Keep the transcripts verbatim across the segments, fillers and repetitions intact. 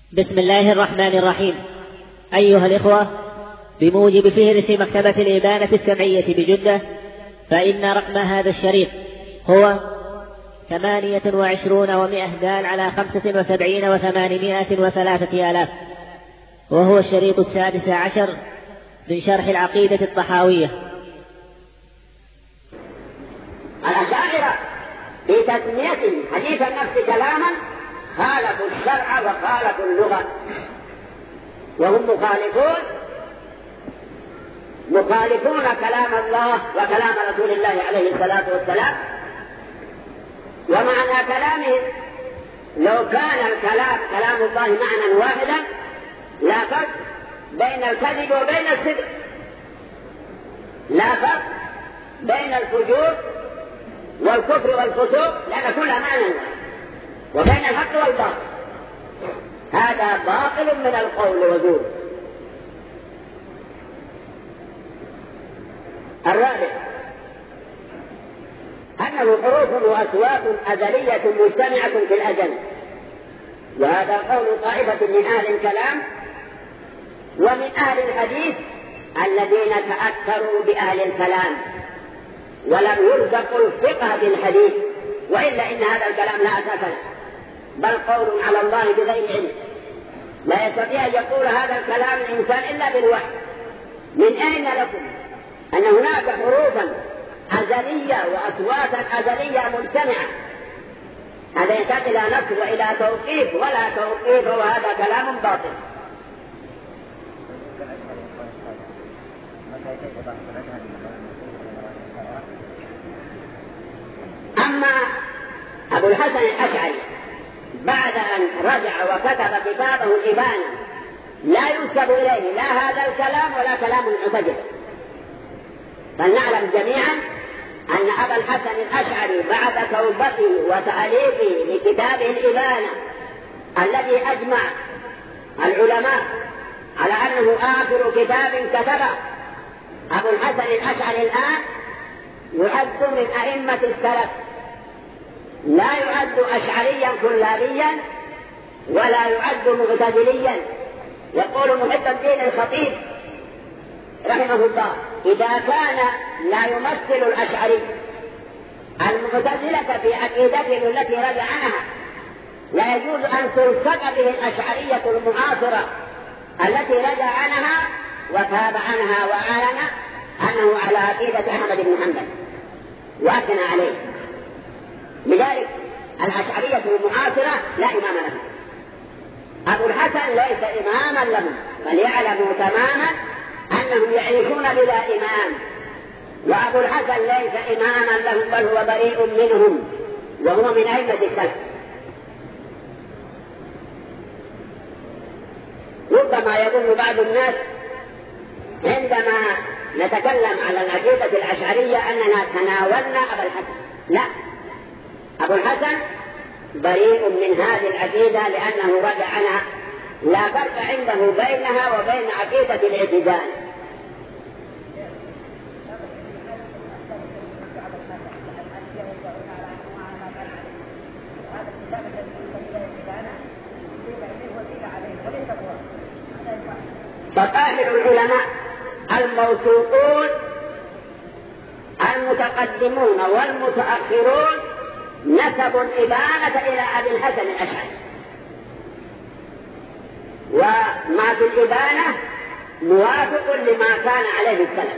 بسم الله الرحمن الرحيم. أيها الإخوة، بموجب فهرس مكتبة الإبانة السمعية بجدة، فإن رقم هذا الشريط هو ثمانية وعشرون ومائة دال على خمسة وسبعين وثمانمائة وثلاثة آلاف، وهو الشريط السادس عشر من شرح العقيدة الطحاوية. الأشاعرة في تسمية حديث النفس كلاما خالفوا الشرع وخالفوا اللغة، وهم مخالفون مخالفون كلام الله وكلام رسول الله عليه الصلاة والسلام. ومعنى كلامهم لو كان الكلام كلام الله معنى واحدا لا فرق بين الكذب وبين الصدق، لا فرق بين الفجور والكفر والفسوق، لأن كلها معنى واحد، وبين الحق والباطل. هذا باطل من القول وزور. الرابع أنه حروف وأصوات أزلية مجتمعة في الأزل، وهذا قول طائفة من أهل الكلام ومن أهل الحديث الذين تأثروا بأهل الكلام ولم يرزقوا الفقه بالحديث، وإلا إن هذا الكلام لا أساس له، بل قول على الله بغير علم. لا يستطيع أن يقول هذا الكلام الإنسان إلا بالوحي. من أين لكم أن هناك حروفا أزلية وأصواتا أزلية مجتمعة؟ هذا يحتاج إلى نص وإلى توقيف، ولا توقيف، وهذا كلام باطل. أما أبو الحسن الأشعري بعد أن رجع وكتب كتابه الإبانة لا ينسب إليه لا هذا الكلام ولا كلام المعتزلة. فلنعلم جميعا أن أبا الحسن الأشعري بعد توبته وتأليفه لكتابه الإبانة الذي أجمع العلماء على أنه آخر كتاب كتبه، أبو الحسن الأشعري الآن يعد من أئمة السلف، لا يعد أشعريا كلابيا ولا يعد معتزليا. يقول محب الدين الخطيب رحمه الله: إذا كان لا يمثل الأشعري المعتزلة في عقيدتهم التي رجع عنها، لا يجوز أن تلصق به الأشعرية المعاصرة التي رجع عنها وتاب عنها وأعلن أنه على عقيدة أحمد بن حنبل وأثنى عليه. لذلك الأشعرية المعاصرة لا إمام لهم. أبو الحسن ليس إماما لهم، بل يعلموا تماما أنهم يعيشون بلا إمام، وأبو الحسن ليس إماما لهم، بل هو بريء منهم، وهو من أئمة السلف. ربما يظن بعض الناس عندما نتكلم على العقيدة الأشعرية أننا تناولنا أبا الحسن. لا، أبو الحسن بريء من هذه العقيدة لأنه رجع عنها، لا فرق عنده بينها وبين عقيدة الاعتزال. فقاهر العلماء الموثوقون المتقدمون والمتأخرون نسبوا الإبانة إلى أبي الحسن الأشعري، وما في الإبانة موافق لما كان عليه السلف.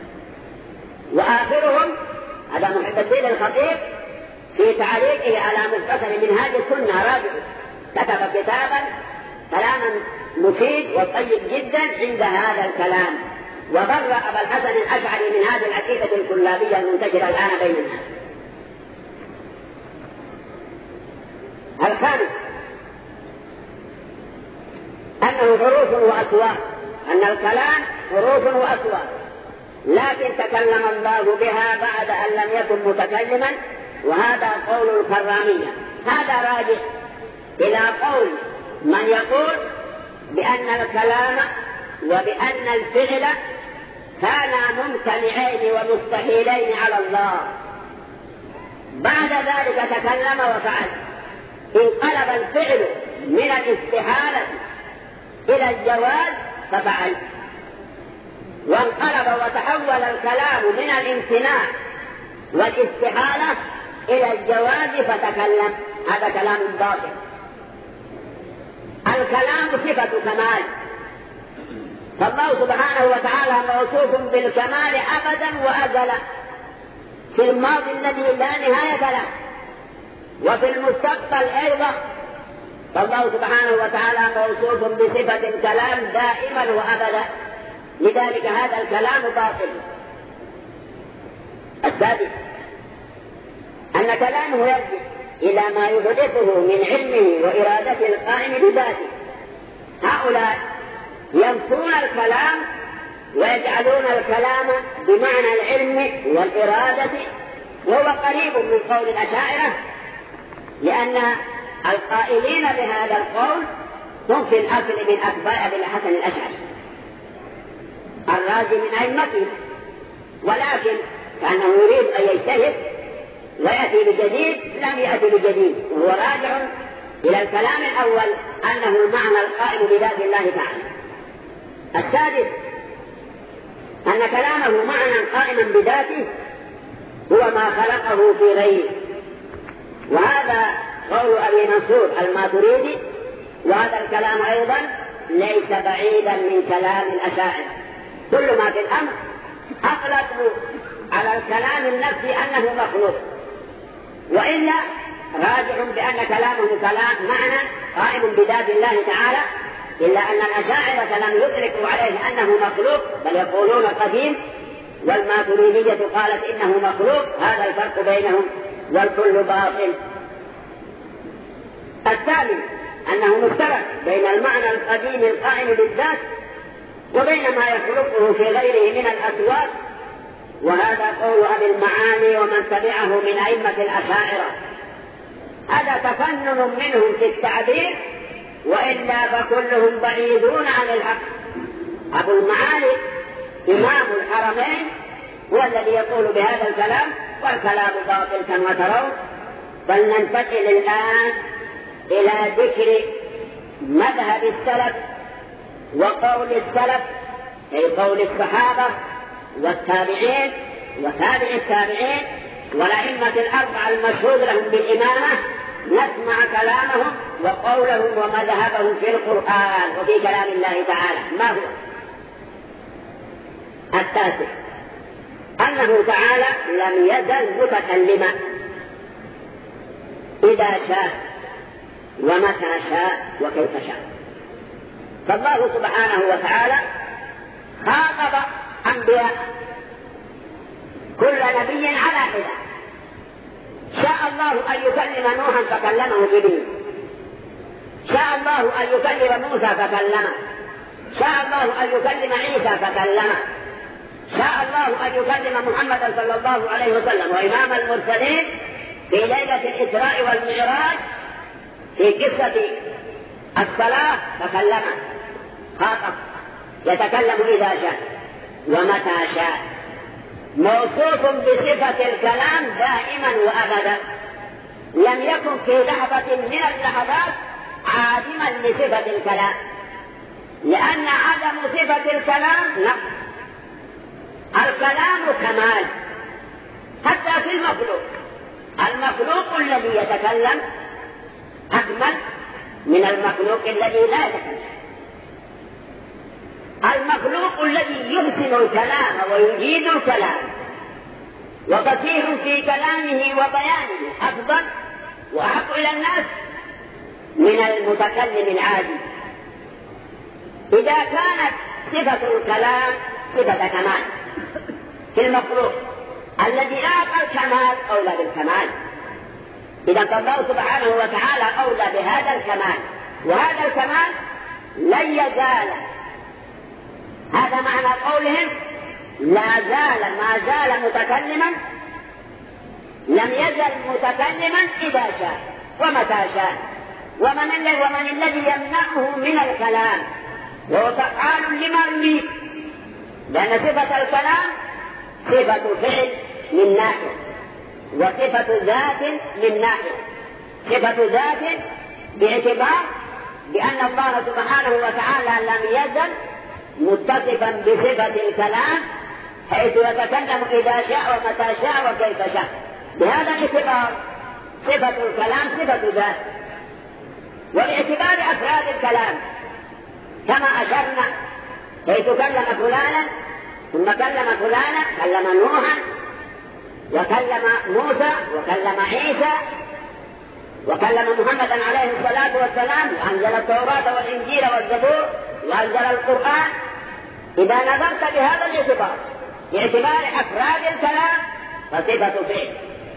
وآخرهم هذا محب الدين الخطيب في تعليقه على مختصر منهاج السنة راجع كتب كتابا كلاما مفيد وطيب جدا عند هذا الكلام، وبرأ أبا الحسن الأشعري من هذه العقيدة الكلابية المنتشرة الآن بين الناس. الخامس أنه حروف وأصوات، أن الكلام حروف وأصوات، لكن تكلم الله بها بعد أن لم يكن متكلما، وهذا قول الكرامية. هذا راجع إلى قول من يقول بأن الكلام وبأن الفعل كانا ممتنعين ومستحيلين على الله، بعد ذلك تكلم وفعل، انقلب الفعل من الاستحالة إلى الجواز ففعل، وانقلب وتحول الكلام من الامتناع والاستحالة إلى الجواز فتكلم، هذا كلام باطل. الكلام صفة كمال، فالله سبحانه وتعالى موصوف بالكمال أبدا وأزلا، في الماضي الذي لا نهاية له وفي المستقبل أيضا، فالله سبحانه وتعالى موصوف بصفة الكلام دائما وأبدا، لذلك هذا الكلام باطل. السادس أن كلامه يرجع إلى ما يحدثه من علمه وإرادته القائم بذاته. هؤلاء ينفون الكلام ويجعلون الكلام بمعنى العلم والإرادة، وهو قريب من قول الأشاعرة، لأن القائلين بهذا القول هم في الأصل من أتباع أبي الحسن الأشعري الرازي من أئمته، ولكن كأنه يريد أن يجتهد ويأتي بجديد، لم يأتي بجديد، وهو راجع إلى الكلام الأول أنه معنى القائم بذات الله تعالى. السادس أن كلامه معنى قائما بذاته هو ما خلقه في غيره، وهذا قول أبي منصور الماتريدي، وهذا الكلام أيضا ليس بعيدا من كلام الأشاعرة. كل ما في الأمر أطلقوا على الكلام النفسي أنه مخلوق، وإلا راجع بأن كلامه كلام معنى قائم بذات الله تعالى، إلا أن الأشاعرة لم يطلقوا عليه أنه مخلوق، بل يقولون قديم، والماتريدية قالت إنه مخلوق. هذا الفرق بينهم، والكل باطل. الثالث أنه مشترك بين المعنى القديم القائم بالذات وبين ما يخلقه في غيره من الأصوات، وهذا قول أبي المعاني ومن تبعه من أئمة الأشاعرة. هذا تفنن منهم في التعبير، وإلا فكلهم بعيدون عن الحق. أبو المعاني إمام الحرمين هو الذي يقول بهذا الكلام، والكلام باطل كما ترون. فلننتقل الآن إلى ذكر مذهب السلف وقول السلف، أي قول الصحابة والتابعين وتابع التابعين والأئمة الأربعة المشهود لهم بالإمامة، نسمع كلامهم وقولهم ومذهبهم في القرآن وفي كلام الله تعالى. ما هو؟ التاسع أنه تعالى لم يزل متكلما إذا شاء ومتى شاء وكيف شاء. فالله سبحانه وتعالى خاطب أنبياء كل نبي على حدة. شاء الله أن يكلم نوحا فكلمه جبريل، شاء الله أن يكلم موسى فكلمه، شاء الله أن يكلم عيسى فكلمه، شاء الله أن يكلم محمدا صلى الله عليه وسلم وإمام المرسلين في ليلة الإسراء والمعراج في قصة الصلاة فكلمه. خاطب يتكلم إذا شاء ومتى شاء، موصوف بصفة الكلام دائما وأبدا، لم يكن في لحظة من اللحظات عادما لصفة الكلام، لأن عدم صفة الكلام نقص. الكلام كمال حتى في المخلوق، المخلوق الذي يتكلم أكمل من المخلوق الذي لا يتكلم. المخلوق الذي يحسن الكلام ويجيد الكلام وكثير في كلامه وبيانه أفضل وأحب إلى الناس من المتكلم العادي. إذا كانت صفة الكلام صفة كمال في المخلوق الذي أعطى الكمال أولى بالكمال، إذا فالله سبحانه وتعالى أولى بهذا الكمال، وهذا الكمال لن يزال. هذا معنى قولهم لا زال ما زال متكلما، لم يزل متكلما إذا شاء ومتى شاء. ومن الذي ومن الذي يمنعه من الكلام؟ وهو فعال لما يريد، لأن صفة الكلام صفة فعل من ناحية، وصفة ذات من ناحية. صفة ذات باعتبار بأن الله سبحانه وتعالى لم يزل متصفا بصفة الكلام، حيث يتكلم إذا شاء ومتى شاء وكيف شاء. بهذا الاعتبار صفة الكلام صفة ذات. وباعتبار أفراد الكلام كما أشرنا، حيث كلم فلانا ثم كلم فلانا، كلم نوحا وكلم موسى وكلم عيسى وكلم محمدا عليه الصلاة والسلام، وأنزل التوراة والإنجيل والزبور وأنزل القرآن. إذا نظرت بهذا الاعتبار باعتبار أفراد الكلام فصفة فعل.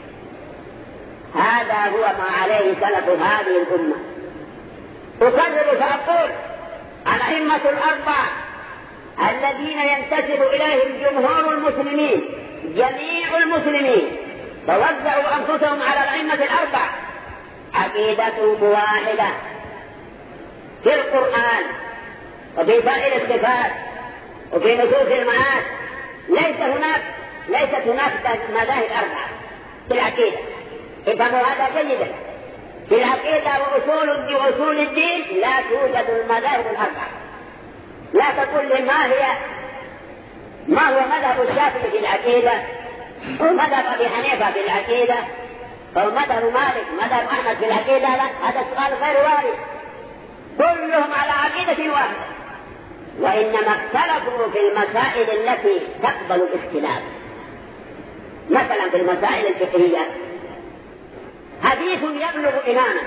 هذا هو ما عليه سلف هذه الأمة. أكرر فأقول الأئمة الأربعة الذين ينتسب إليهم جمهور المسلمين، جميع المسلمين توزعوا أنفسهم على الأئمة الأربعة، عقيدتهم واحدة في القرآن وفي سائر الصفات وفي نصوص المعاد. ليس هناك ليست هناك مذاهب أربعة في العقيدة. افهموا هذا جيدا. في العقيدة وأصول وأصول الدين لا توجد المذاهب الأربعة. لا تقول لي ما هي ما هو مذهب الشافعي في العقيدة ومذهب أبي حنيفة في العقيدة ومذهب مالك مذهب أحمد في العقيدة. لا، هذا السؤال غير وارد. كلهم على عقيدة واحدة، وإنما اختلفوا في المسائل التي تقبل الاختلاف. مثلا في المسائل الفقهية حديث يبلغ إماما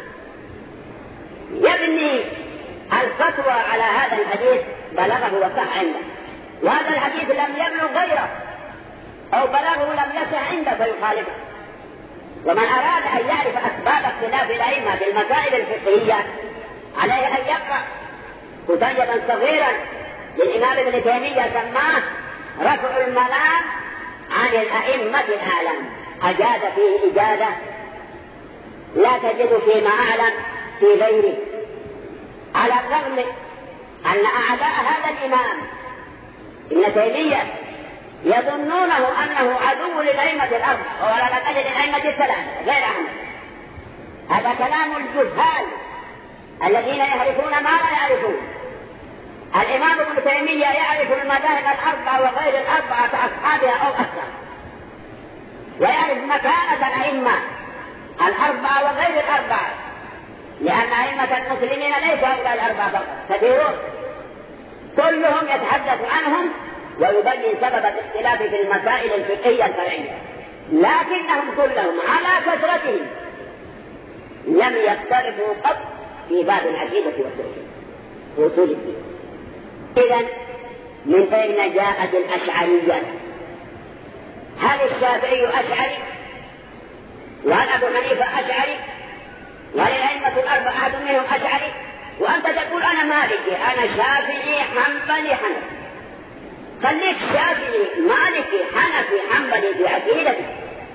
يبني الفتوى على هذا الحديث بلغه وصح عنده، وهذا الحديث لم يبلغ غيره أو بلغه لم يصح عنده فيخالفه. ومن أراد أن يعرف أسباب اختلاف الأئمة في المسائل الفقهية عليه أن يقرأ كتيبا صغيرا للإمام ابن تيمية سماه رفع الملام عن الأئمة الأعلام. أجاد فيه إجادة لا تجد فيما أعلم في غيره، على الرغم أن أعداء هذا الإمام ابن تيمية يظنونه أنه عدو للأئمة الأربعة ولا لأجل الأئمة الثلاثة غير أحمد. هذا كلام الجهال الذين يعرفون ما لا يعرفون. الإمام ابن تيمية يعرف المذاهب الأربعة وغير الأربعة كأصحابها أو أكثر، ويعرف مكانة الأئمة الأربعة وغير الأربعة، لأن أئمة المسلمين ليس هؤلاء الأربعة فقط، كثيرون كلهم يتحدث عنهم ويبين سبب الاختلاف في المسائل الفقهية الفرعية، لكنهم كلهم على كثرتهم لم يختلفوا قط في باب العقيدة وأصول الدين. إذن من أين جاءت الأشعرية؟ هل الشافعي أشعري؟ وهل أبو حنيفة أشعري؟ وهل الأئمة الأربعة أحد منهم أشعري؟ وأنت تقول أنا مالكي، أنا شافعي حنبلي حنفي. خليك شافعي مالكي حنفي حنبلي في عقيدتك.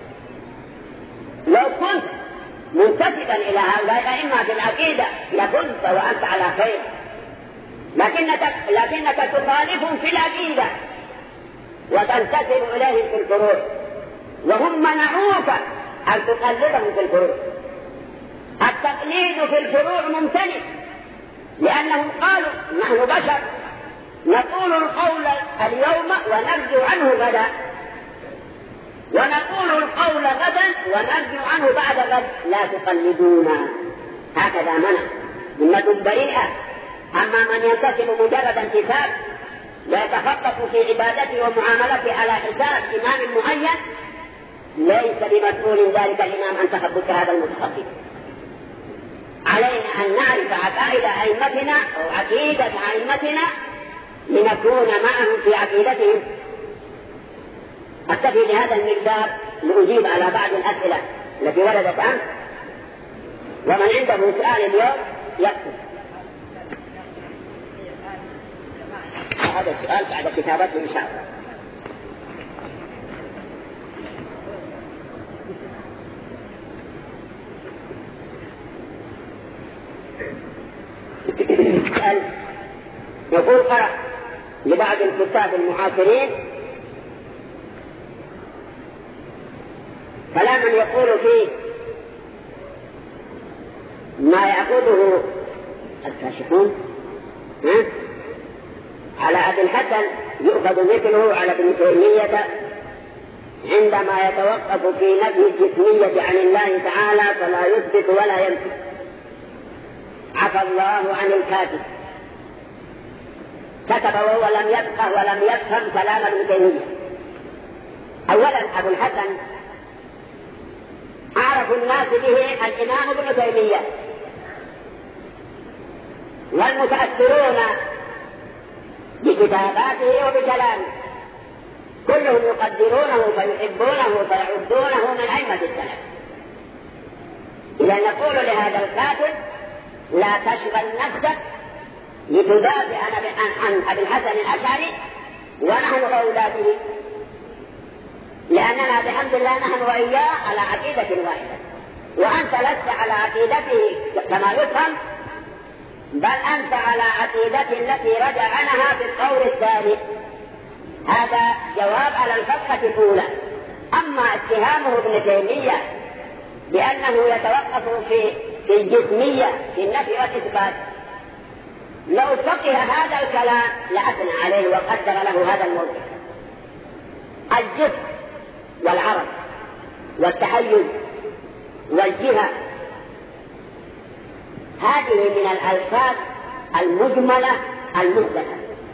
لو كنت منتسبا إلى هؤلاء الأئمة في العقيدة لكنت وأنت على خير، لكنك لكنك تخالفهم في العقيدة وتنتسب إليهم في الفروع، وهم منعوك أن تقلدهم في الفروع. التقليد في الفروع ممتنع، لأنهم قالوا نحن بشر نقول القول اليوم ونرجع عنه غدا، ونقول القول غدا ونرجع عنه بعد غد، لا تقلدونا. هكذا منع ذمة بريئة. أما من ينتسب مجرد انتساب ويتخطط في عبادته ومعاملته على حساب إمام معين ليس بمسؤول ذلك الإمام عن تخبط هذا المتخبط. علينا أن نعرف عقائد أئمتنا أو عقيدة أئمتنا لنكون معهم في عقيدتهم. أكتفي بهذا المقدار لأجيب على بعض الأسئلة التي وردت عنه، ومن عنده سؤال اليوم يكتب. هذا السؤال بعد كتابته إن شاء الله. يقول قرأ لبعض الكتاب المعاصرين كلاما يقول فيه ما يعقده الكاشفون. ها؟ على أبي الحسن يؤخذ مثله على ابن تيمية عندما يتوقف في نفي الجسمية عن الله تعالى فلا يثبت ولا ينفي. عفى الله عن الكاتب، كتب وهو لم يفقه ولم يفهم كلام ابن تيمية. أولا أبو الحسن أعرف الناس به الإمام ابن تيمية، والمتأثرون بكتاباته وبكلامه كلهم يقدرونه فيحبونه فيعدونه من أئمة السلف. إذا نقول لهذا الكاتب لا تشغل نفسك لتدافع عن أبي الحسن الأشعري ونحن أولاده، لأننا بحمد الله نحن وإياه على عقيدة واحدة، وأنت لست على عقيدته كما يفهم، بل أنت على عقيدة التي رجع عنها في القول الثاني. هذا جواب على الفتحة الأولى. أما اتهامه ابن تيمية بأنه يتوقف في في الجسمية في النفي والإثبات، لو فقه هذا الكلام لأثنى عليه وقدر له هذا الموضوع. الجسم والعرض والتحيز والجهة هذه من الألفاظ المجملة المحدثة،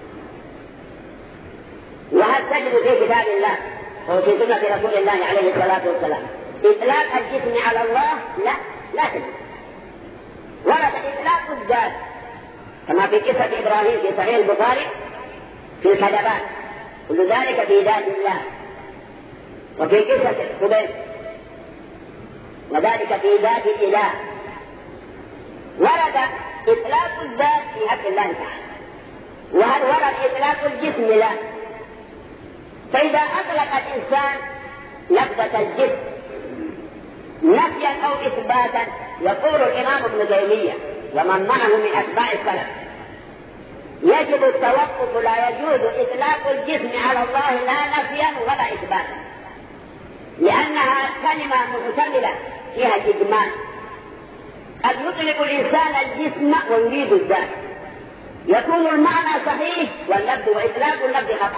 وهل تجد في كتاب الله وفي سنة رسول الله عليه الصلاة والسلام إطلاق الجسم على الله؟ لا، لا تجد. ورد إطلاق الذات كما في قصة إبراهيم في صحيح البخاري في الكذبات، كل ذلك في ذات الله. وفي قصة قبيل وذلك في ذات الإله. ورد إطلاق الذات في حق الله تعالى. وهل ورد إطلاق الجسم؟ لا. فإذا أطلق الإنسان لفظة الجسم نفيا أو إثباتا، يقول الإمام ابن تيمية ومن معه من أتباع السلف يجب التوقف، لا يجوز إطلاق الجسم على الله لا نفيا ولا إثباتا، لأنها كلمة محتملة فيها الإجمال. قد يطلق الإنسان الجسم ويريد الذات، يكون المعنى صحيح واللفظ وإطلاق اللفظ خطأ.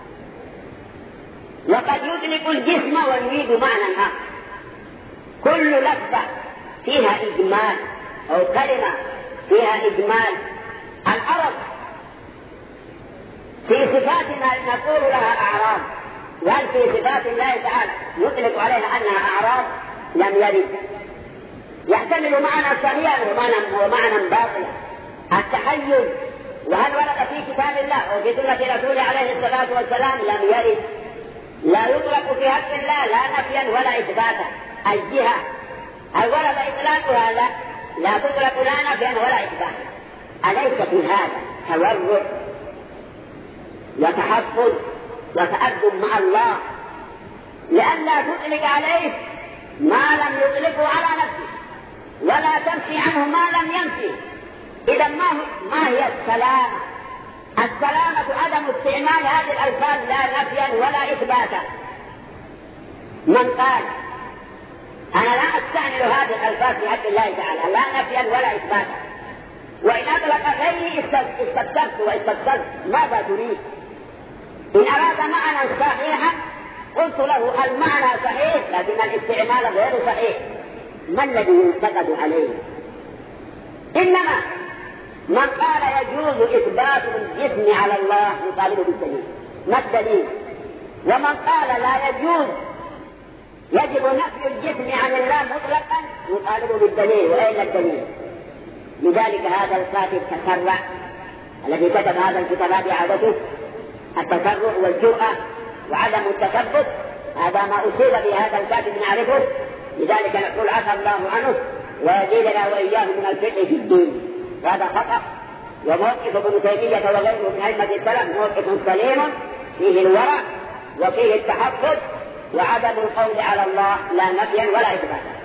وقد يطلق الجسم ويريد معنى آخر. كل لفظة فيها إجمال أو كلمة فيها إجمال. العرب في صفاتنا نقول لها أعراض، وهل في صفات الله تعالى يطلق عليها أنها أعراض؟ لم يرد. يحتمل معنى صحيحا ومعنى ومعنى باطلا. التحيز وهل ورد في كتاب الله وفي سنة رسوله عليه الصلاة والسلام؟ لم يرد. لا يطلق في حق الله لا نفيا ولا إثباتا. الجهة هل ورد إطلاقها؟ لا، لا تطلق لا نفيا ولا إثباتا. أليس في هذا تورع وتحفظ وتأدب مع الله لئلا تطلق عليه ما لم يطلقه على نفسه ولا تنفي عنه ما لم ينفي؟ إذا ما, ما هي السلامة؟ السلامة عدم استعمال هذه الألفاظ لا نفيا ولا إثباتا. من قال أنا لا أستعمل هذه الألفاظ في حق الله تعالى لا نفيا ولا إثباتا، وإن أطلق غيري استفسرت واستفسرت ماذا تريد؟ إن أراد معنى صحيحا قلت له المعنى صحيح لكن الاستعمال غير صحيح. ما الذي ينتقد عليه؟ إنما من قال يجوز إثبات الجسم على الله يطالب بالدليل. ما الدليل؟ ومن قال لا يجوز يجب نفي الجسم عن الله مطلقا يطالب بالدليل. وأين الدليل؟ لذلك هذا الكاتب تسرع الذي كتب هذا الكتاب بإعادته التسرع والجرأة وعدم التثبت، هذا ما أصيب به هذا الكاتب نعرفه. لذلك نقول عفى الله عنه ويزيدنا وإياه من الفقه في الدين. وهذا خطأ. وموقف ابن تيمية وغيره من أئمة السلف موقف سليم فيه الورع وفيه التحفظ وعدم القول على الله لا نفيا ولا إثباتا.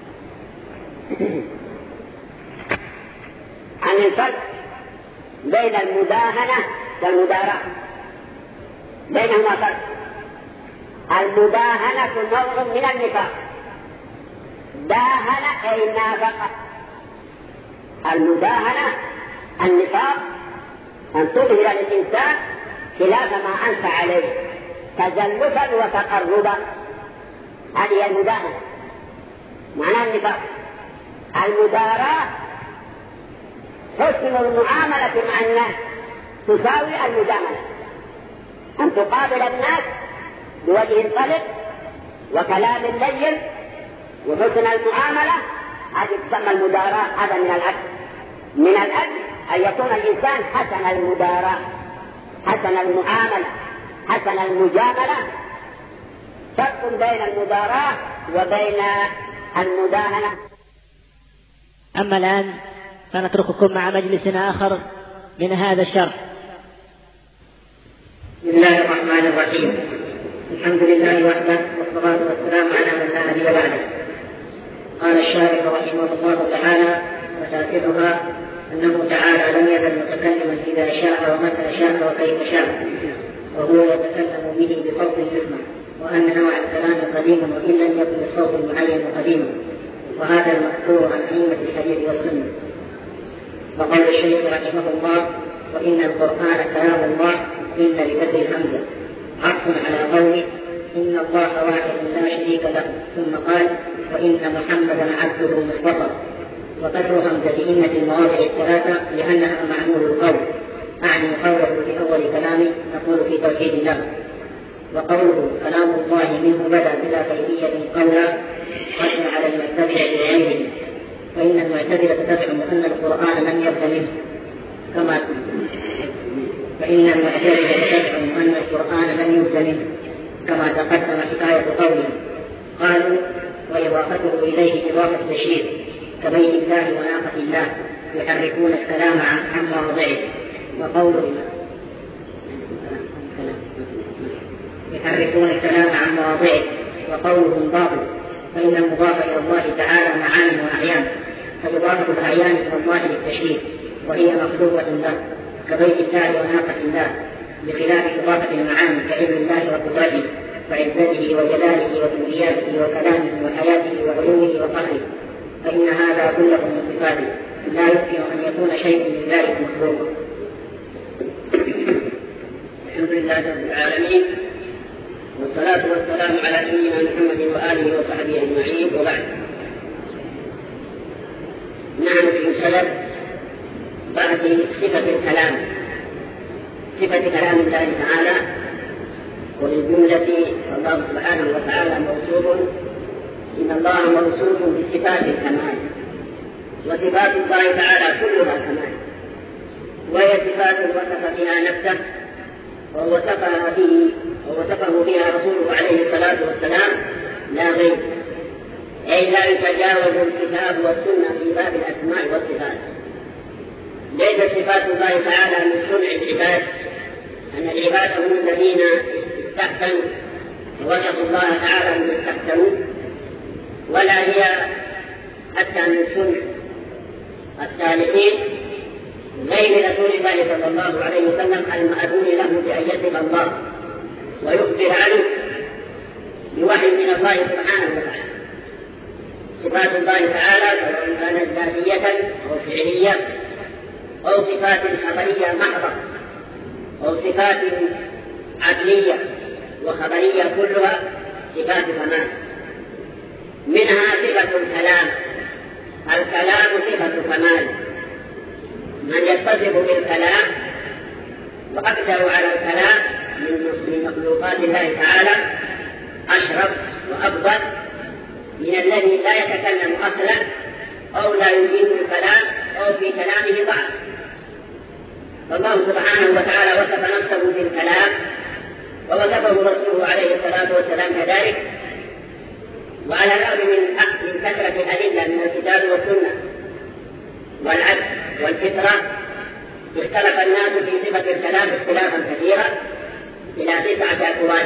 عن الفرق بين المداهنة والمداراة، بينهما فرق. المداهنة نوع من النفاق، داهن أي نافق، المداهنة النفاق أن تظهر للإنسان خلاف ما أنت عليه تزلفا وتقربا، هذه المداهنة معنى النفاق. المداراة حسن المعاملة مع الناس تساوي المجاملة، أن تقابل الناس بوجه طلق وكلام لين وحسن المعاملة، هذه تسمى المداراة. هذا من الأجل من الأجل أن يكون الإنسان حسن المداراة حسن المعاملة حسن المجاملة. فرق بين المداراة وبين المداهنة. أما الآن فنترككم مع مجلس آخر من هذا الشرح. بسم الله الرحمن الرحيم. الحمد لله وحده والصلاة والسلام على من لا نبي بعده. قال الشارح رحمه الله تعالى: وتاسعها أنه تعالى لم يزل متكلما إذا شاء ومتى شاء وكيف شاء، وهو يتكلم به بصوت يسمع، وأن نوع الكلام قديم وإن لم يكن الصوت المعين قديما، وهذا المذكور عن أئمة الحديث والسنة. وقول الشيخ رحمه الله: وإن القرآن كلام الله إن لبدء الهمزة عطف على قوله إن الله واحد لا شريك له، ثم قال: وإن محمدا عبده المصطفى. وكسر همزة إن في المواضع الثلاثة لأنها معمول القول، أعني قوله في أول كلامه نقول في توحيد الله. وقوله كلام الله منه بدا بلا كيفية قولا رد على المعتزلة وغيرهم، فإن المعتزلة تزعم أن القرآن لم يبد منه كما فإن المعتزلة تزعم أن القرآن لم يبد منه كما تقدم حكاية قولهم. قالوا: وإضافته إليه إضافة تشريف كبيت الله وناقة الله، يحرفون الكلام عن مواضعه. وقوله يحرفون الكلام عن مواضعه وقولهم باطل، فإن المضاف إلى الله تعالى معان وأعيان، فإضافة الأعيان إلى الله للتشريف وهي مخلوقة له كبيت الله وناقة الله، بخلاف إضافة المعاني كعلم الله وقدرته وعزته وجلاله وكبرياته وكلامه وحياته وعلومه وقدره، فإن هذا كله من صفاته لا يمكن أن يكون شيء من ذلك مخلوقا. الحمد لله رب العالمين، والصلاة والسلام على سيدنا محمد وآله وصحبه أجمعين، وبعد. نحن في سبب بعد صفة الكلام، صفة كلام الله تعالى، وللجملة الله سبحانه وتعالى موصوف إن الله موصوف بصفات الكمال، وصفات الله تعالى كلها كمال، وهي صفات وصف بها نفسه ووصفها به ووصفه بها رسوله عليه الصلاة والسلام لا غير، أي لا يتجاوز الكتاب والسنة في باب الأسماء والصفات. ليس صفات الله تعالى من صنع العباد، أن العباد هم الذين استحسنوا ووصفوا الله تعالى من استحسنوا، ولا هي حتى من صنع الصالحين غير رسول الله صلى الله عليه وسلم المأذون له بأن يصف الله ويخبر عنه بوحي من الله سبحانه وتعالى. صفات الله تعالى سواء كانت ذاتية أو فعلية أو صفات خبرية محضة أو صفات عقلية وخبرية، كلها صفات كمال. منها صفة الكلام، الكلام صفة كمال، من يتصف بالكلام وأكثر على الكلام من مخلوقات الله تعالى أشرف وأفضل من الذي لا يتكلم أصلا أو لا يجيد الكلام أو في كلامه ضعف. فالله سبحانه وتعالى وصف نفسه بالكلام ووصفه رسوله عليه الصلاة والسلام كذلك. وعلى الرغم من كثرة الأدلة من الكتاب والسنة والعدل والفطرة، اختلف الناس في صفة الكلام اختلافا كثيرا إلى تسعة أقوال.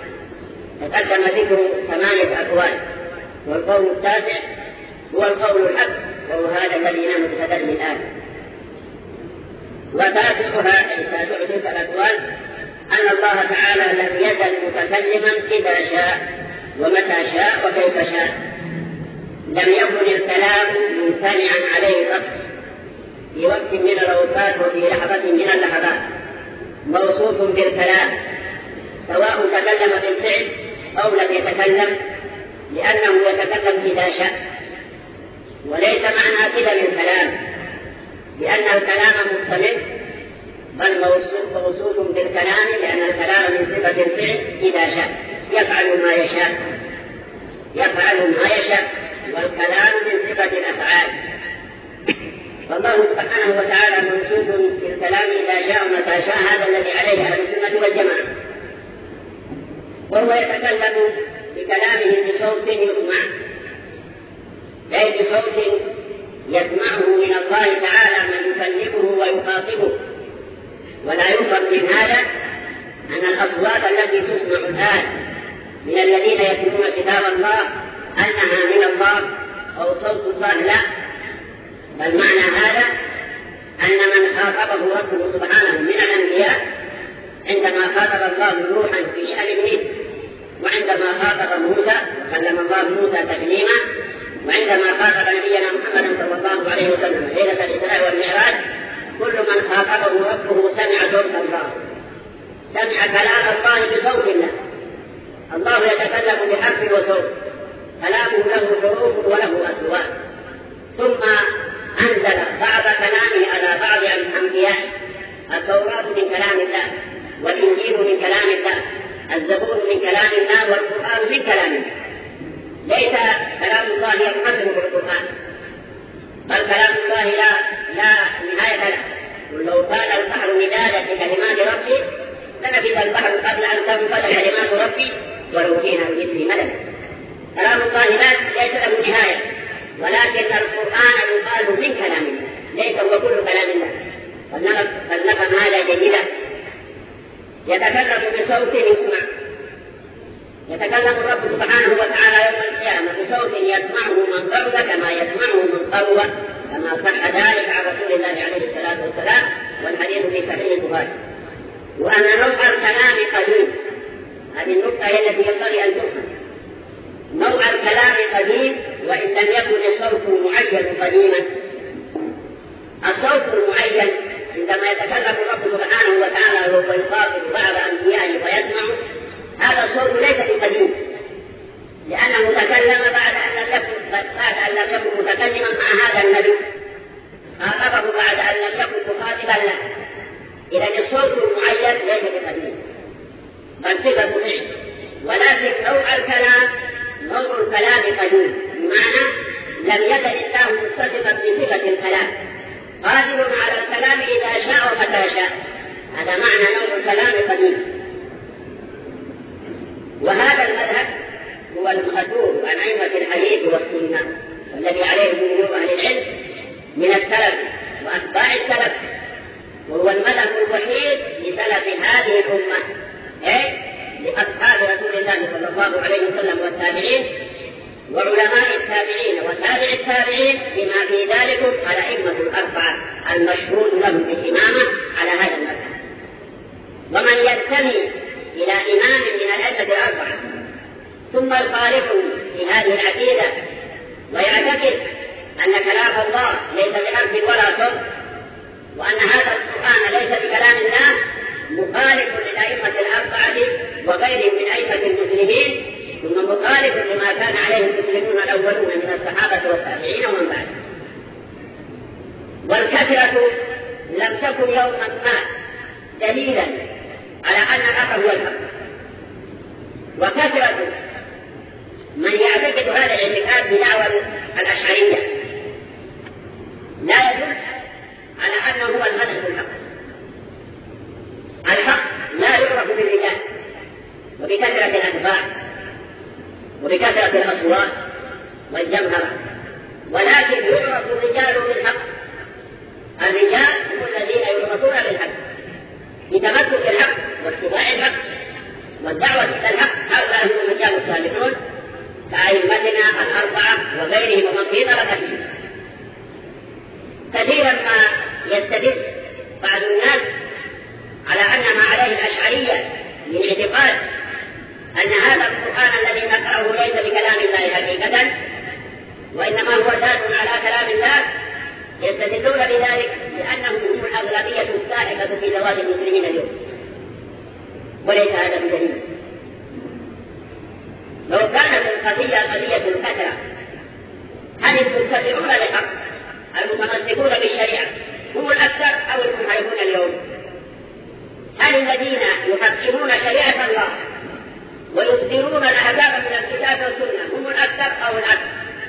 تقدم ذكر ثمانية أقوال، والقول التاسع هو القول الحق، وهو هذا الذي نحن بصدده الآن. وتاسعها أي تاسع تلك الأقوال أن الله تعالى لم يزل متكلما إذا شاء ومتى شاء وكيف شاء، لم يكن الكلام ممتنعا عليه قط، في وقت من الأوقات وفي لحظة من اللحظات موصوف بالكلام، سواء تكلم بالفعل أو لم يتكلم، لأنه يتكلم إذا شاء. وليس معنى كده من كلام لأن الكلام مستمر، بل موصوف بالكلام لأن الكلام من صفة الفعل إذا شاء، يفعل ما يشاء يفعل ما يشاء والكلام من صفة الأفعال. فالله سبحانه وتعالى موصوف بالكلام إذا شاء متى شاء، هذا الذي عليه أهل السنة والجماعة. وهو يتكلم بكلامه بصوت يسمع، أي بصوت يسمعه من الله تعالى من يكلمه ويخاطبه. ولا يفهم من هذا أن الأصوات التي تسمع الآن من الذين يتلون كتاب الله أنها من الله أو صوت الله، لا، بل معنى هذا أن من خاطبه ربه سبحانه من الأنبياء عندما خاطب الله نوحا في شأن ابنه، وعندما خاطب موسى وكلم الله موسى تكليما، وعندما خاطب نبينا محمد صلى الله عليه وسلم ليلة الإسراء والمعراج، كل من خاطبه ربه سمع صوت الله، سمع كلام الله بصوت الله. الله يتكلم بحرف وصوت، كلامه له حروف وله أصوات. ثم أنزل بعض كلامه على بعض الأنبياء، التوراة من كلام الله، والإنجيل من كلام الله، الزبور من كلام الله، والقرآن من كلام الله. ليس كلام الله ينحصر بالقرآن، بل كلام الله لا لا نهاية له. قل لو كان البحر مدادا لكلمات ربي لنفذ البحر قبل أن تنفذ كلمات ربي ولو جئنا بمثله مددا. كلام الله ليس له نهاية، ولكن القرآن يقال من كلام الله، ليس هو كل كلام الله. فلنفهم هذا جيدا. يتكلم بصوت يسمع، يتكلم الرب سبحانه وتعالى يوم القيامة بصوت يسمعه من قرب كما يسمعه من قرب، كما صح ذلك عن رسول الله عليه الصلاة والسلام، والحديث في صحيح البخاري. وأن نوع الكلام قديم، هذه النقطة هي التي ينبغي أن تفهم. نوع الكلام قديم وإن لم يكن الصوت المعين قديما. الصوت المعين عندما يتكلم الرب سبحانه وتعالى وهو يخاطب بعض أنبيائه ويسمع، هذا الصوت ليس بقديم، لأنه تكلم بعد أن لم يكن بعد أن لم يكن متكلما مع هذا النبي، خاطبه بعد أن لم يكن مخاطبا له. إذا الصوت المعين ليس بقديم بل صفة فعل، ولكن نوع الكلام نوع الكلام قديم، بمعنى لم يزل الله متصفا بصفة الكلام، قادر على الكلام إذا شاء ومتى شاء. هذا معنى نوع الكلام قديم. وهذا المذهب هو المأثور عن أئمة الحديث والسنة، والذي عليه جمهور أهل العلم من السلف وأتباع السلف، وهو المذهب الوحيد لسلف هذه الأمة، أي لأصحاب رسول الله صلى الله عليه وسلم والتابعين وعلماء التابعين وتابع التابعين بما في ذلك الأئمة الأربعة المشهود لهم بالإمامة على هذا المذهب. ومن ينتمي إلى إمام من الأئمة الأربعة ثم يخالفه في هذه العقيدة ويعتقد أن كلام الله ليس بحرف ولا صوت، وأن هذا القرآن ليس بكلام الله، مخالف للأئمة الأربعة وغيرهم من أئمة المسلمين، ثم مخالف لما كان عليه المسلمون الأولون من الصحابة والتابعين ومن بعدهم. والكثرة لم تكن يوما ما دليلا على أن الحق هو الحق، وكثرة من يعتقد هذا الاعتقاد بدعوى الأشعرية لا يدل على أنه هو المذهب الحق. الحق لا يعرف بالرجال وبكثرة الأتباع وبكثرة الأصوات والجمهرة، ولكن يعرف الرجال بالحق. الرجال هم الذين يعرفون بالحق بتمسك الحق واتباع الحق والدعوة إلى الحق. هؤلاء هم الرجال الصالحون كأئمتنا الأربعة وغيرهم ومن في طبقتهم. كثيرا ما يستدل بعض الناس على أن ما عليه الأشعرية من اعتقاد أن هذا القرآن الذي نقرأه ليس بكلام الله حقيقة، وإنما هو دال على كلام الله، يستدلون بذلك لأنهم هم الأغلبية الساحقة في زواج المسلمين اليوم، وليس هذا بدليل. لو كانت القضية قضية الفترة، هل المتبعون للحق المتمسكون بالشريعة هم الأكثر أو المنحرفون اليوم؟ هل الذين يحكمون شريعة الله ويصدرون الأحكام من الكتاب والسنة هم الأكثر أو العكس؟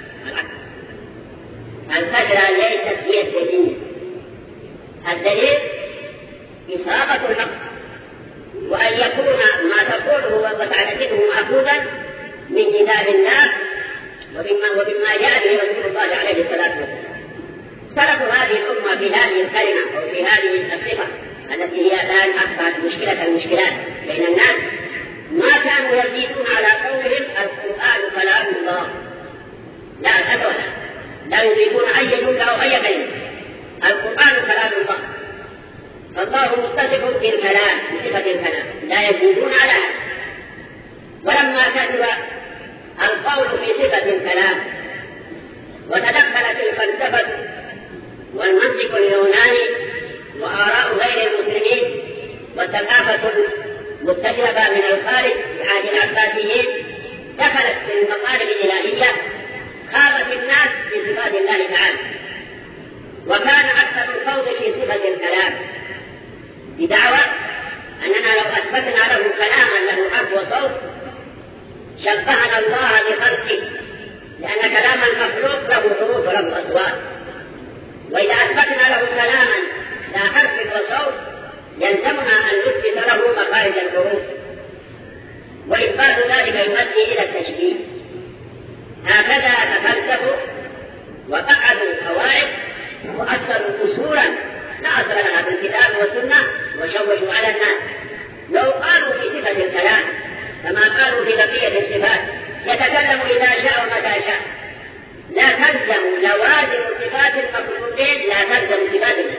الفترة ليست هي الدليل، الدليل إصابة الحق، وأن يكون ما تقوله وتعتقده مأخوذا من كتاب الله وبما, وبما جاء به رسول الله عليه الصلاة والسلام. سلف هذه الأمة في هذه الكلمة أو في هذه الصفة التي هي الآن أصبحت مشكلة المشكلات بين الناس، ما كانوا يزيدون على قولهم القرآن كلام الله، لا أبدا، لا يريدون أي جملة أو أي كلمة، القرآن كلام الله، فالله متصف بالكلام بصفة الكلام، لا يزيدون على هذا. ولما كتب القول في صفة الكلام وتدخلت الفلسفة والمنطق اليوناني وآراء غير المسلمين والثقافة المتجهة من الخارج في عهد العباسيين دخلت في المقالب الإلهية، خاضت الناس في صفات الله تعالى، وكان أكثر الخوض في صفة الكلام بدعوى أننا لو أثبتنا له كلاما له حرف وصوت شبهنا الله بخلقه، لأن كلام المخلوق له حروف وله أصوات، وإذا أثبتنا له كلاما لا حرف وصوت يلزمنا أن نثبت له مخارج الحروف، وإثبات ذلك يؤدي إلى التشبيه. هكذا تفلسفوا وقعدوا قواعد وأكثروا أصولا لا أصل لها في الكتاب والسنة وشوشوا على الناس. لو قالوا في صفة الكلام كما قالوا في بقية الصفات يتكلم إذا شاء ومتى شاء، لا تلزم لوازم صفات المخلوقين، لا تلزم صفات الله.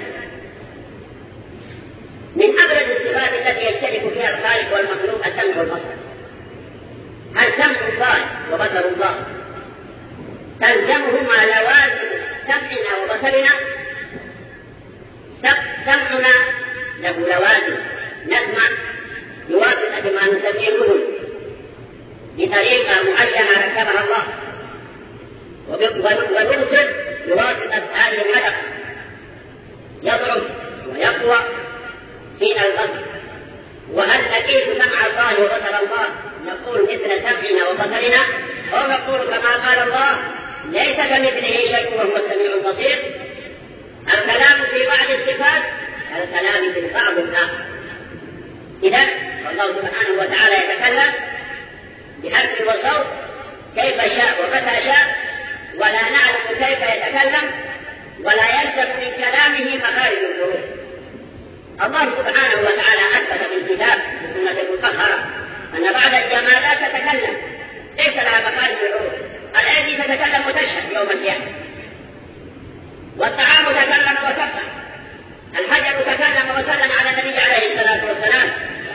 من أبرز الصفات التي يشترك فيها الخالق والمخلوق السمع والبصر. هل سمع الله وبصر الله تلزمهما لوازم سمعنا وبصرنا؟ سمعنا له لوازم، نسمع بواسطة ما نسميه الأذن بطريقة معينة ركبها الله، ونبصر بواسطة هذه الحلقة يضعف ويقوى فينا البصر. وهل نقيس سمع الله وبصر الله نقول مثل سمعنا وبصرنا، أو نقول كما قال الله ليس كمثله شيء وهو السميع البصير؟ الكلام في بعض الصفات الكلام في البعض الآخر. إذن الله سبحانه وتعالى يتكلم بحرف وصوت كيف شاء ومتى شاء، ولا نعلم كيف يتكلم، ولا يلزم من كلامه مخارج الحروف. الله سبحانه وتعالى أثبت في الكتاب في السنة المطهرة أن بعض الجمادات تتكلم ليس لها مخارج الحروف. الأيدي تتكلم وتشهد يوم القيامة، والطعام تكلم وسبح، الحجر تكلم وسلم على النبي عليه الصلاة والسلام،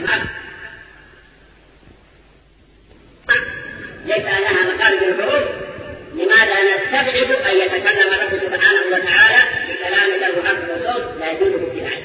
ليس لها مخارج الحروف. لماذا نستبعد أن يتكلم رب سبحانه وتعالى بكلام له حرف وصوت لا يجوز اتباعه؟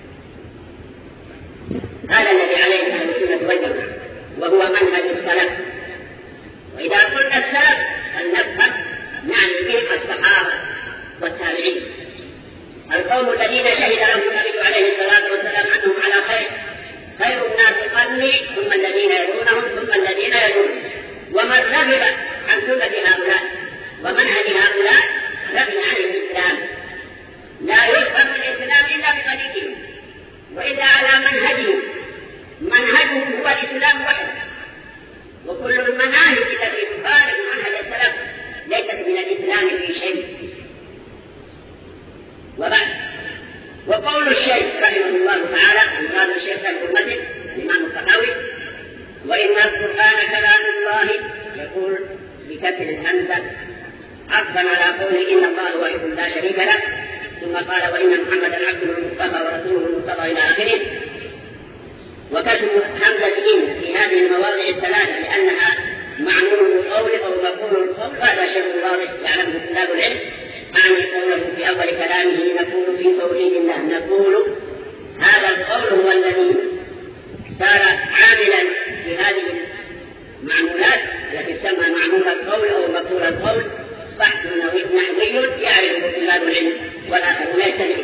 هذا الذي عليه أهل السنة والجماعة، وهو منهج السلف. وإذا قلنا السلف فلنفهم نعني به الصحابة والتابعين، القوم الذين شهد لهم النبي عليه الصلاة والسلام أنهم على خير، خير الناس قرني ثم الذين يلونهم ثم الذين يلونهم. ومن رغب عن سنة هؤلاء ومنهج هؤلاء رغب عن الإسلام. لا يفهم الإسلام إلا بطريقهم وإلا على منهجهم. منهجهم هو الإسلام وحده، وكل المناهج التي تخالف منهج السلف ليست من الإسلام في شيء. وبعد وقول الشيخ رحمه الله تعالى قال الشيخ الأمة الإمام الطحاوي وإن القرآن كلام الله يقول بكسر الهمزة عطفا على قوله إن الله واحد لا شريك له، ثم قال وإن محمدا عبده المصطفى ورسوله المصطفى إلى آخره. وكسر همزة إن في هذه المواضع الثلاثة لأنها معنون القول أو مقول القول، هذا شيء واضح يعلمه طلاب العلم، أعني قوله في أول كلامه نقول في توحيد الله. نقول هذا القول هو الذي صار عاملا في هذه المعمولات التي تسمى معمول القول أو مقول القول. بحث نحوي يعرفه طلاب العلم والآخرون يستمعون.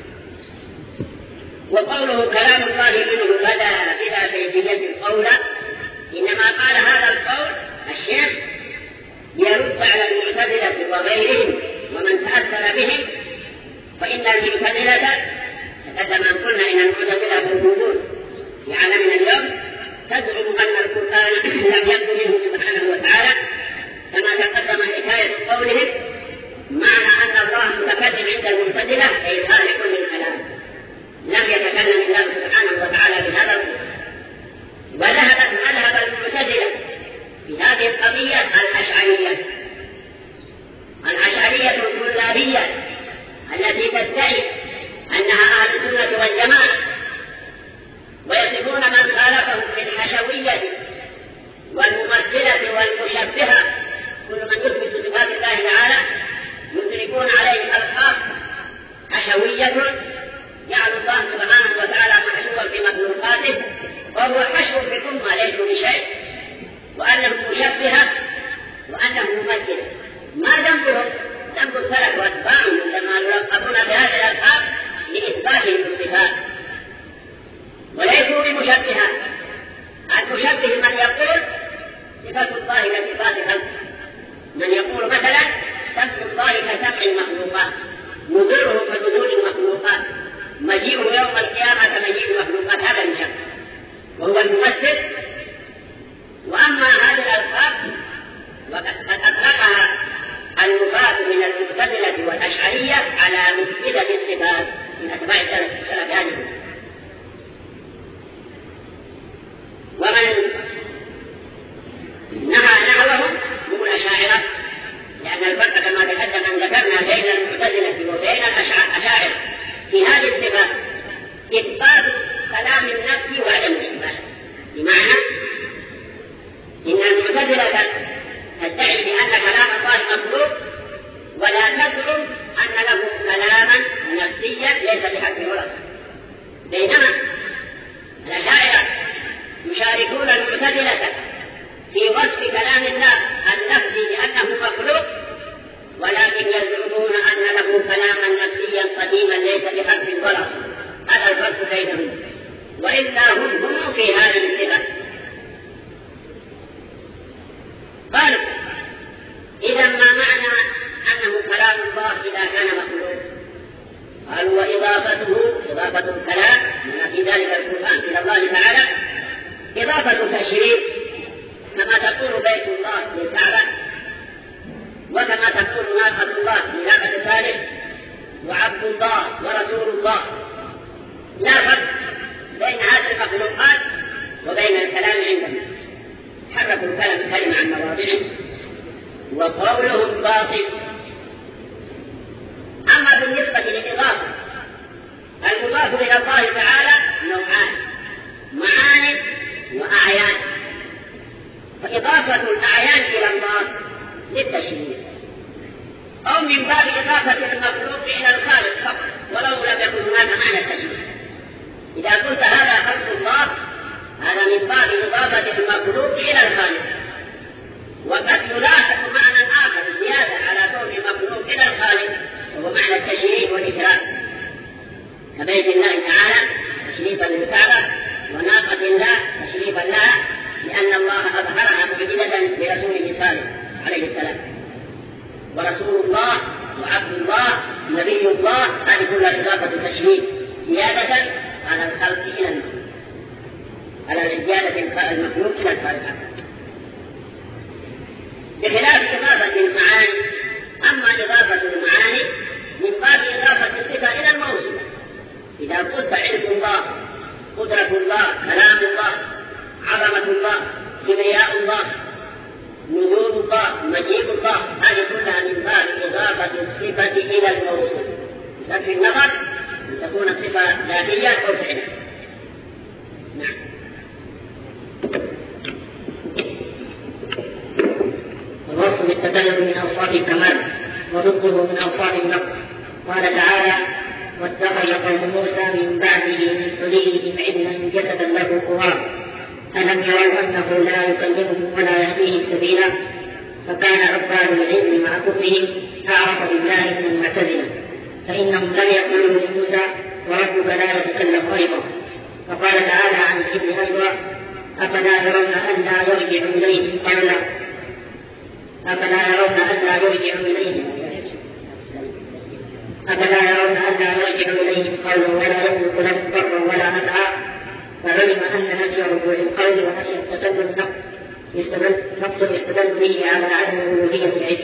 وقوله كلام الله منه بدا بلا كيفية القول، إنما قال هذا القول الشيخ يرد على المعتزلة وغيرهم ومن تأثر بهم. فإن المعتزلة تقدم أن قلنا إن المعتزلة موجودون في عالمنا اليوم تزعم أن القرآن لم يكن منه سبحانه وتعالى، كما تقدم حكاية قولهم معنى أن الله متكلم عند المعتزلة أي خالق للكلام، لم يتكلم الله سبحانه وتعالى بهذا القول. وذهبت مذهب المعتزلة في هذه القضية الأشعرية الأشعرية الكلابية التي تدعي أنها أهل السنة والجماعة، ويصفون من خالفهم بالحشوية والممثلة والمشبهة. كل من يثبت صفات الله تعالى يدركون عليه ألقاب حشوية، جعل الله سبحانه وتعالى محشوا في مخلوقاته وهو حشو في الأمة ليس بشيء، وأنه مشبهة وأنه ممثل. ما ذنبهم؟ ذنب السلف وأتباعهم عندما يلقبون بهذه الألقاب لإثباتهم الصفات وليسوا بمشبهات. المشبه من يقول صفة الله كصفات خلقه، من يقول مثلا سمع الله كسمع المخلوقات، نزوله كنزول المخلوقات، مجيئه يوم القيامة كمجيء المخلوقات، هذا المشبه وهو الممثل. وأما هذه الألقاب وقد أطلقها النفاة من المعتزلة والأشعرية على مثبتة الصفات من أتباع السلف. ومن نهى نحوهم هم الأشاعرة، لأن الفرق كما تقدم أن ذكرنا بين المعتزلة وبين الأشاعرة في هذه الصفات إثبات كلام النفس وعدم الإثبات. بمعنى إن المعتزلة تدعي بأن كلام الله مخلوق ولا تزعم أن له كلاما نفسيا ليس بحق ولا صفة، بينما الأشاعرة يشاركون المعتزلة في وصف كلام الله اللفظي بأنه مخلوق، ولكن يزعمون أن له كلاما نفسيا قديما ليس بحق ولا صفة. هذا الفرق بينهم، وإلا هم هم في هذه الصفة. قالوا إذا ما معنى أنه كلام الله إذا كان مخلوق؟ قالوا وإضافته إضافة الكلام من في ذلك القرآن إلى الله تعالى إضافة تشريف، كما تقول بيت الله للكعبة، وكما تقول ناقة الله لناقة صالح، وعبد الله ورسول الله. لا فرق بين هذه المخلوقات وبين الكلام عندنا. حرفوا الكلام كلمة عن مواضعه وقولهم باطل. أما بالنسبة للإضافة المضاف إلى الله تعالى نوعان: معاني وأعيان. فإضافة الأعيان إلى الله للتشريف، أو من باب إضافة المخلوق إلى الخالق فقط ولو لم يكن هناك معنى التشريف. إذا قلت هذا خلق الله هذا من باب إضافة المخلوق إلى الخالق. وقد يلاحظ معنى آخر زيادة على كون المخلوق إلى الخالق وهو معنى التشريف والإكرام، كبيت الله تعالى تشريفا للكعبة، وناقة الله تشريفا لها لأن الله أظهرها معجزة لرسوله صالح عليه السلام. ورسول الله وعبد الله نبي الله هذه كلها إضافة تشريف زيادة على الخلق إلى المخلوق، على زيادة المخلوق إلى الخالق، بخلاف إضافة المعاني. أما إضافة المعاني من باب إضافة الصفة إلى الموصوف. إذا قلت علم الله، قدرة الله، كلام الله، عظمة الله، كبرياء الله، نزول الله، مجيء الله، هذه كلها من باب إضافة الصفة إلى الموصوف بصرف النظر أن تكون الصفة ذاتية أو فعلية. نعم. الوصف بالتكلم من أوصاف الكمال، وضده من أوصاف النقص. قال تعالى: واتخذ قوم موسى من بعده من حليهم عجلا جسدا له خوار ألم يروا أنه لا يكلمهم ولا يهديهم سبيلا فكان عباد العلم مع كفرهم أعرف بالله من المعتزلة فإنهم لم يقولوا لموسى وربك لا يتكلم أيضا. وقال تعالى عن الكبر أيضا: أفلا يرون ألا يرجع إليهم قولا أفلا يرون ألا يرجع إليهم أفلا يرون ألا يرجع إليهم قولا ولا يملك لهم ضرا ولا نفعا. فعلم أن نفي رجوع القول ونفي التكلم نقص يستدل به على عدم ألوهية العلم.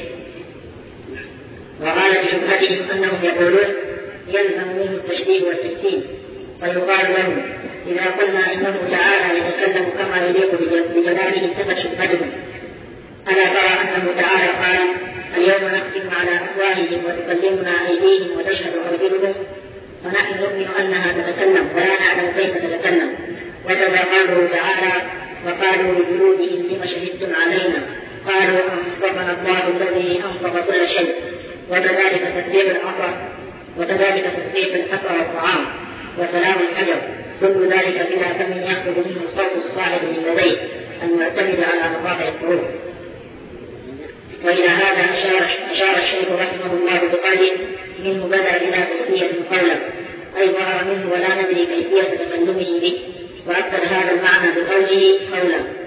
وقال بشبهتهم أنهم يقولون يلزم منه التشبيه والتجسيم ويقال لهم إذا قلنا إنه تعالى يتكلم كما يليق بجلاله انتفت شبهتهم. ألا ترى أنه تعالى قال: اليوم نختم على أفواههم وتكلمنا أيديهم وتشهد أرجلهم فنحن نؤمن أنها تتكلم ولا نعلم كيف تتكلم. وكذا قوله تعالى: وقالوا لجلودهم لم شهدتم علينا قالوا أنطقنا الله الذي أنطق كل شيء. وكذلك تسبيح العصا وكذلك تسبيح الحصى والطعام وسلام الحجر كل ذلك بلا فم يأخذ منه الصوت الصاعد من لديه المعتمد على مقاطع الحروف. وإلى هذا أشار, أشار الشيخ رحمه الله بقوله: منه بدأ بلا كيفية قولا أي ظهر منه ولا ندري كيفية تكلمه به. وأكد هذا المعنى بقوله قولا